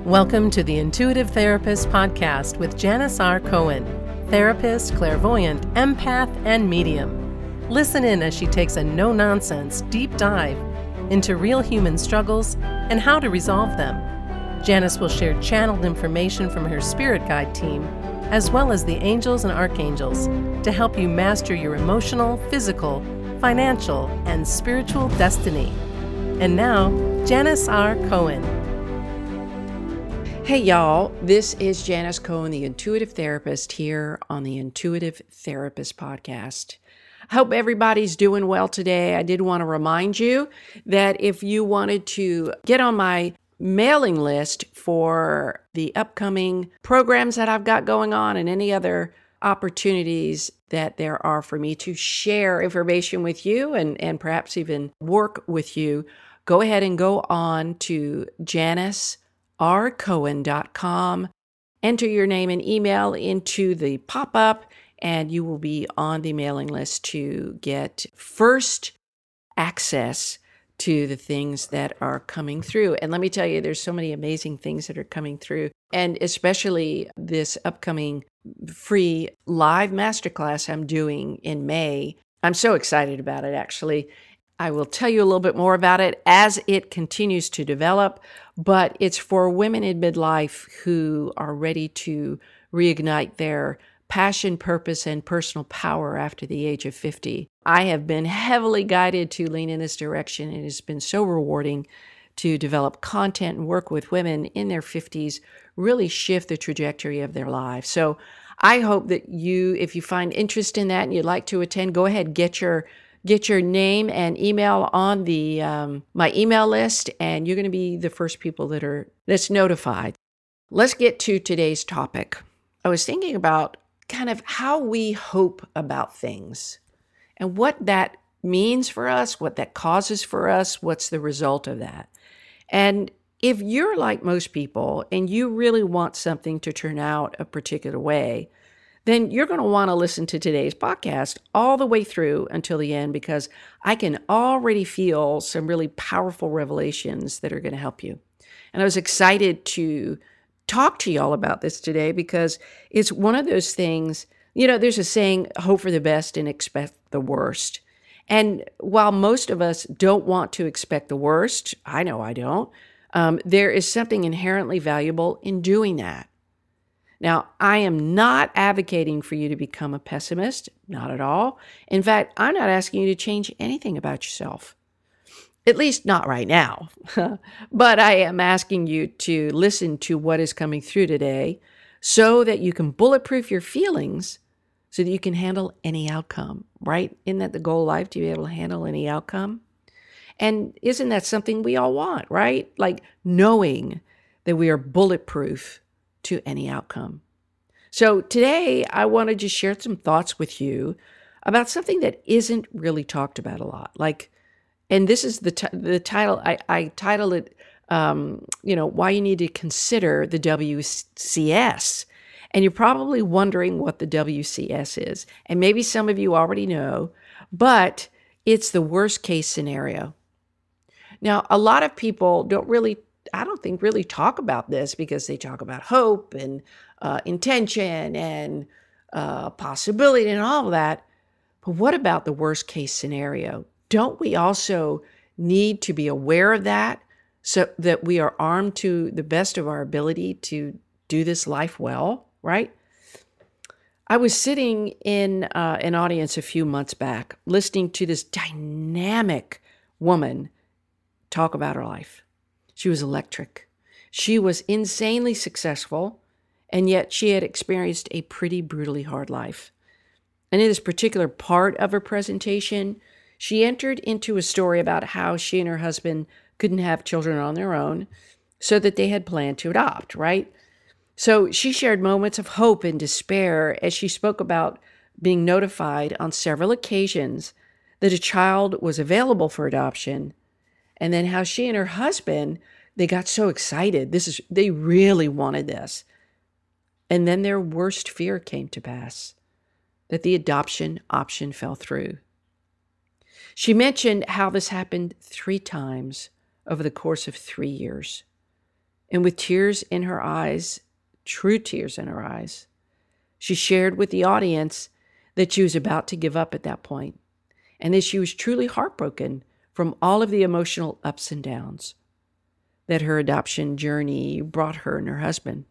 Welcome to the Intuitive Therapist Podcast with Janice R. Cohen, therapist, clairvoyant, empath, and medium. Listen in as she takes a no-nonsense deep dive into real human struggles and how to resolve them. Janice will share channeled information from her spirit guide team, as well as the angels and archangels, to help you master your emotional, physical, financial, and spiritual destiny. And now, Janice R. Cohen. Hey y'all, this is Janice Cohen, the Intuitive Therapist, here on the Intuitive Therapist Podcast. I hope everybody's doing well today. I did want to remind you that if you wanted to get on my mailing list for the upcoming programs that I've got going on and any other opportunities that there are for me to share information with you and perhaps even work with you, go ahead and go on to JaniceRCohen.com, enter your name and email into the pop-up, and you will be on the mailing list to get first access to the things that are coming through. And let me tell you, there's so many amazing things that are coming through, and especially this upcoming free live masterclass I'm doing in May. I'm so excited about it, actually. I will tell you a little bit more about it as it continues to develop, but it's for women in midlife who are ready to reignite their passion, purpose, and personal power after the age of 50. I have been heavily guided to lean in this direction, and it has been so rewarding to develop content and work with women in their 50s, really shift the trajectory of their lives. So I hope that you, if you find interest in that and you'd like to attend, go ahead, get your name and email on the my email list, and you're going to be the first people that's notified. Let's get to today's topic. I was thinking about kind of how we hope about things and what that means for us, what that causes for us, what's the result of that. And if you're like most people and you really want something to turn out a particular way, then you're going to want to listen to today's podcast all the way through until the end, because I can already feel some really powerful revelations that are going to help you. And I was excited to talk to y'all about this today because it's one of those things, there's a saying, hope for the best and expect the worst. And while most of us don't want to expect the worst, I know I don't, there is something inherently valuable in doing that. Now, I am not advocating for you to become a pessimist, not at all. In fact, I'm not asking you to change anything about yourself, at least not right now. But I am asking you to listen to what is coming through today so that you can bulletproof your feelings so that you can handle any outcome, right? Isn't that the goal of life, to be able to handle any outcome? And isn't that something we all want, right? Like knowing that we are bulletproof to any outcome. So today, I want to just share some thoughts with you about something that isn't really talked about a lot. And this is the title. I titled it, why you need to consider the WCS. And you're probably wondering what the WCS is. And maybe some of you already know, but it's the worst case scenario. Now, a lot of people really talk about this because they talk about hope and intention and possibility and all of that. But what about the worst case scenario? Don't we also need to be aware of that so that we are armed to the best of our ability to do this life well, right? I was sitting in an audience a few months back listening to this dynamic woman talk about her life. She was electric. She was insanely successful, and yet she had experienced a pretty brutally hard life. And in this particular part of her presentation, she entered into a story about how she and her husband couldn't have children on their own, so that they had planned to adopt, right? So she shared moments of hope and despair as she spoke about being notified on several occasions that a child was available for adoption, and then how she and her husband, they got so excited. They really wanted this. And then their worst fear came to pass, that the adoption option fell through. She mentioned how this happened 3 times over the course of 3 years. And with tears in her eyes, true tears in her eyes, she shared with the audience that she was about to give up at that point, and that she was truly heartbroken from all of the emotional ups and downs that her adoption journey brought her and her husband.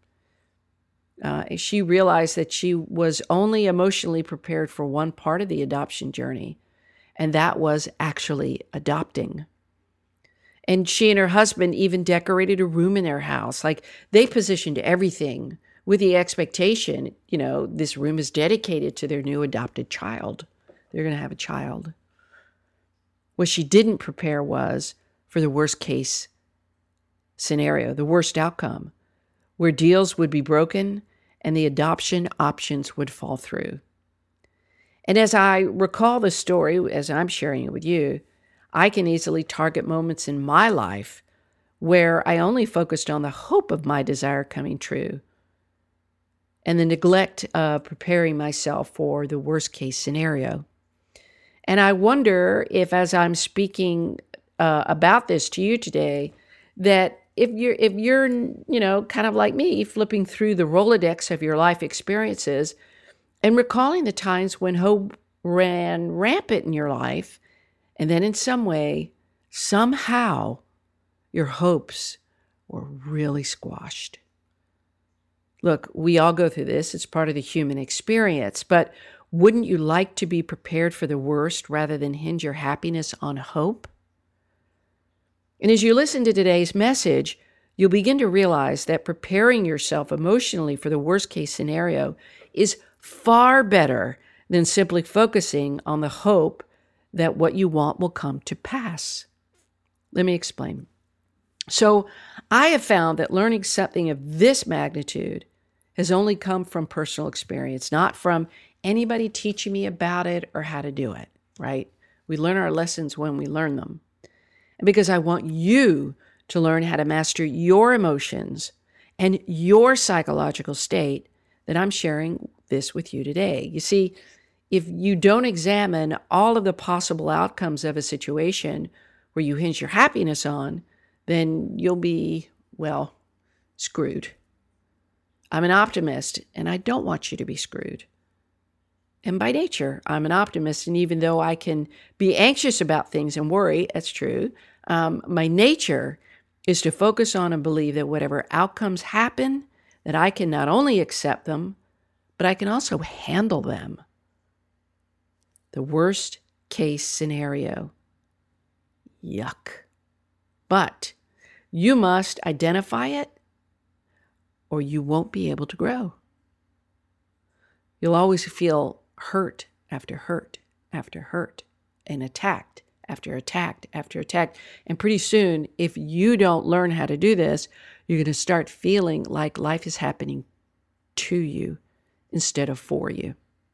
She realized that she was only emotionally prepared for one part of the adoption journey, and that was actually adopting. And she and her husband even decorated a room in their house. Like, they positioned everything with the expectation, this room is dedicated to their new adopted child. They're going to have a child. What she didn't prepare was for the worst case scenario, the worst outcome, where deals would be broken and the adoption options would fall through. And as I recall the story, as I'm sharing it with you, I can easily target moments in my life where I only focused on the hope of my desire coming true and the neglect of preparing myself for the worst case scenario. And I wonder if, as I'm speaking about this to you today, that if you're kind of like me, flipping through the Rolodex of your life experiences and recalling the times when hope ran rampant in your life, and then in some way, somehow, your hopes were really squashed. Look, we all go through this. It's part of the human experience. But wouldn't you like to be prepared for the worst rather than hinge your happiness on hope? And as you listen to today's message, you'll begin to realize that preparing yourself emotionally for the worst case scenario is far better than simply focusing on the hope that what you want will come to pass. Let me explain. So I have found that learning something of this magnitude has only come from personal experience, not from anybody teaching me about it or how to do it, right? We learn our lessons when we learn them. And because I want you to learn how to master your emotions and your psychological state, that I'm sharing this with you today. You see, if you don't examine all of the possible outcomes of a situation where you hinge your happiness on, then you'll be, screwed. I'm an optimist, and I don't want you to be screwed. And by nature, I'm an optimist, and even though I can be anxious about things and worry, that's true, my nature is to focus on and believe that whatever outcomes happen, that I can not only accept them, but I can also handle them. The worst case scenario. Yuck. But you must identify it, or you won't be able to grow. You'll always feel hurt after hurt after hurt, and attacked after attacked after attacked. And pretty soon, if you don't learn how to do this, you're going to start feeling like life is happening to you instead of for you.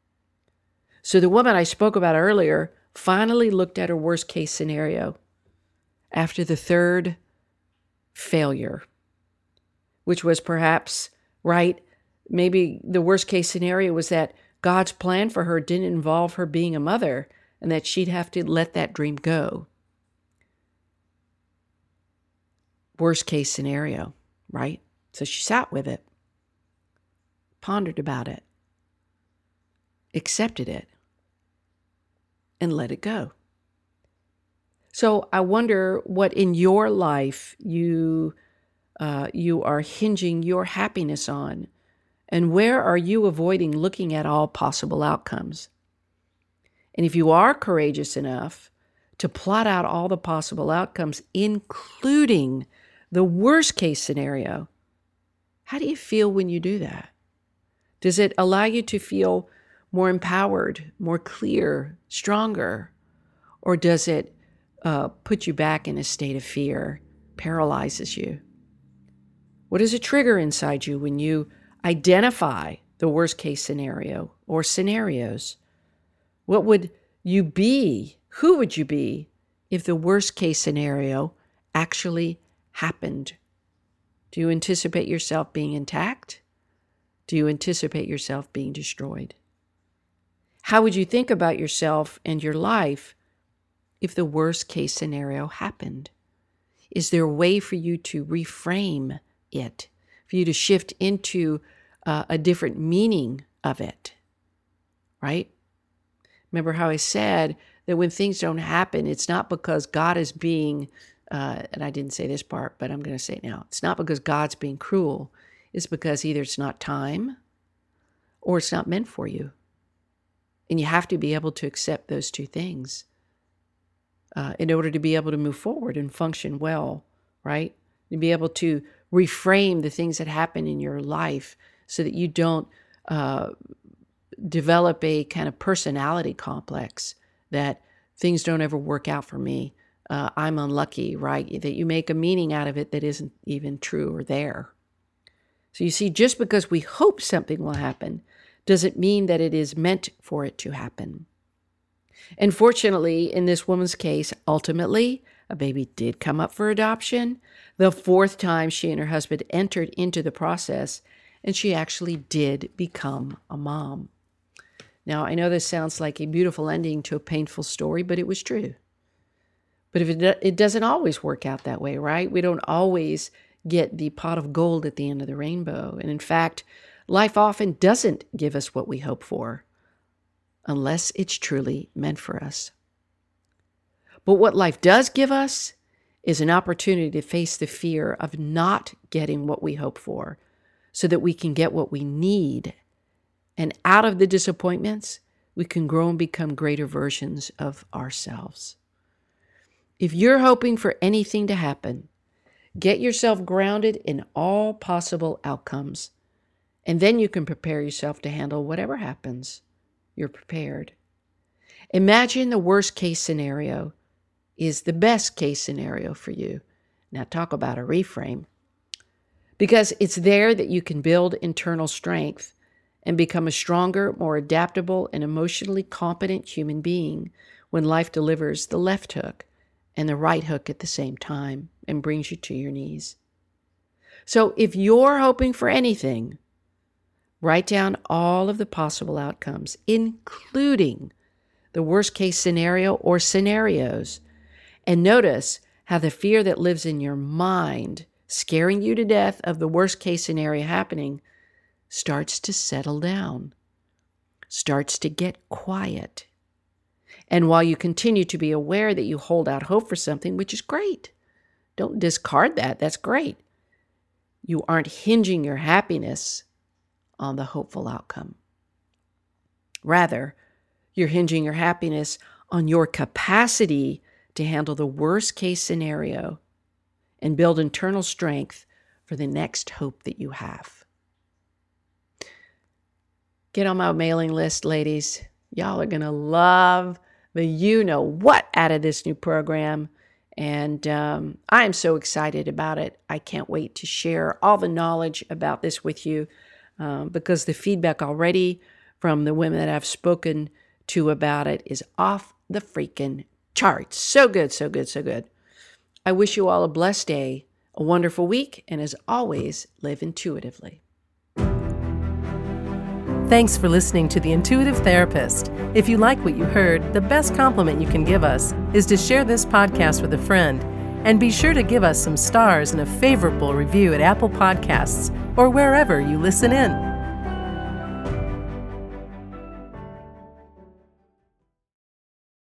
So the woman I spoke about earlier finally looked at her worst case scenario after the third failure, which was perhaps, maybe the worst case scenario was that God's plan for her didn't involve her being a mother and that she'd have to let that dream go. Worst case scenario, right? So she sat with it, pondered about it, accepted it, and let it go. So I wonder what in your life you are hinging your happiness on, and where are you avoiding looking at all possible outcomes? And if you are courageous enough to plot out all the possible outcomes, including the worst case scenario, how do you feel when you do that? Does it allow you to feel more empowered, more clear, stronger? Or does it put you back in a state of fear, paralyzes you? What is a trigger inside you when you identify the worst case scenario or scenarios? What would you be? Who would you be if the worst case scenario actually happened? Do you anticipate yourself being intact? Do you anticipate yourself being destroyed? How would you think about yourself and your life if the worst case scenario happened? Is there a way for you to reframe it, for you to shift into a different meaning of it, right? Remember how I said that when things don't happen, it's not because God is being, and I didn't say this part, but I'm going to say it now. It's not because God's being cruel. It's because either it's not time or it's not meant for you. And you have to be able to accept those two things in order to be able to move forward and function well, right? To be able to reframe the things that happen in your life so that you don't develop a kind of personality complex that things don't ever work out for me. I'm unlucky, right? That you make a meaning out of it that isn't even true or there. So you see, just because we hope something will happen doesn't mean that it is meant for it to happen. And fortunately, in this woman's case, ultimately, a baby did come up for adoption. The fourth time she and her husband entered into the process, and she actually did become a mom. Now, I know this sounds like a beautiful ending to a painful story, but it was true. But if it doesn't always work out that way, right? We don't always get the pot of gold at the end of the rainbow. And in fact, life often doesn't give us what we hope for unless it's truly meant for us. But what life does give us is an opportunity to face the fear of not getting what we hope for so that we can get what we need. And out of the disappointments, we can grow and become greater versions of ourselves. If you're hoping for anything to happen, get yourself grounded in all possible outcomes, and then you can prepare yourself to handle whatever happens. You're prepared. Imagine the worst case scenario is the best case scenario for you. Now talk about a reframe. Because it's there that you can build internal strength and become a stronger, more adaptable, and emotionally competent human being when life delivers the left hook and the right hook at the same time and brings you to your knees. So if you're hoping for anything, write down all of the possible outcomes, including the worst case scenario or scenarios, and notice how the fear that lives in your mind, scaring you to death of the worst case scenario happening, starts to settle down, starts to get quiet. And while you continue to be aware that you hold out hope for something, which is great, don't discard that. That's great. You aren't hinging your happiness on the hopeful outcome. Rather, you're hinging your happiness on your capacity to handle the worst case scenario and build internal strength for the next hope that you have. Get on my mailing list, ladies. Y'all are going to love the you-know-what out of this new program. And I am so excited about it. I can't wait to share all the knowledge about this with you because the feedback already from the women that I've spoken to about it is off the freaking charts. So good, so good, so good. I wish you all a blessed day, a wonderful week, and as always, live intuitively. Thanks for listening to The Intuitive Therapist. If you like what you heard, the best compliment you can give us is to share this podcast with a friend. And be sure to give us some stars and a favorable review at Apple Podcasts or wherever you listen in.